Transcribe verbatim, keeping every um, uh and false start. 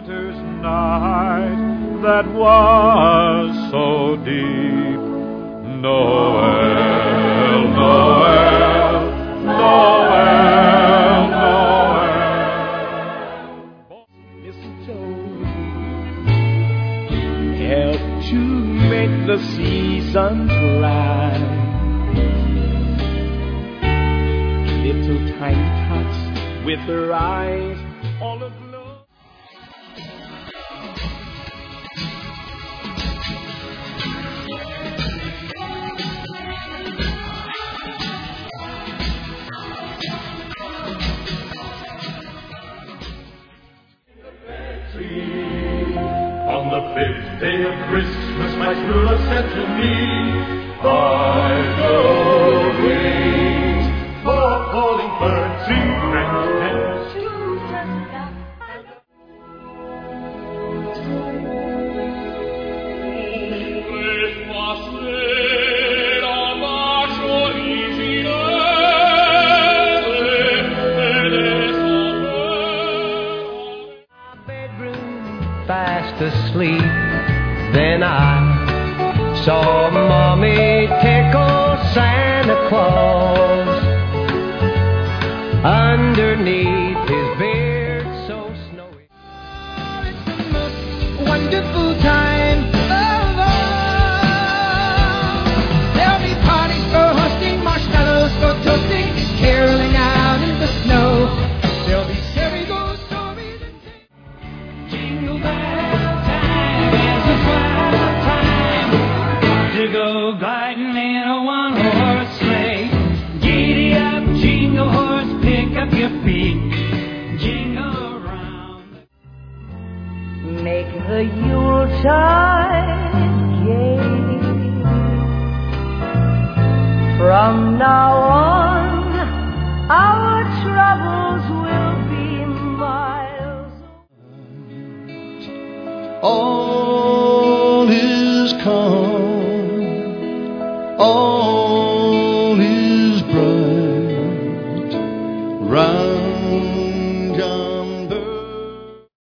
winter's night that was so deep. Noel, Noel, Noel, Noel. Mistletoe help to make the seasons bright. Little tiny tots with their eyes all aglow. On the fifth day of Christmas, my true love said to me, I've no wings for calling birds in French nest. Fast asleep, then I saw Mommy tickle Santa Claus underneath his beard so snowy. It's the most wonderful time of all. There'll be parties for hosting, marshmallows for toasting, caroling out in the snow. There'll be scary ghost stories and jingle bell time is a fine time to go gliding in a one-horse sleigh. Giddy up, jingle horse, pick up your feet, jingle around. Make the Yuletide gay. From now on, our troubles will be miles away. All is calm.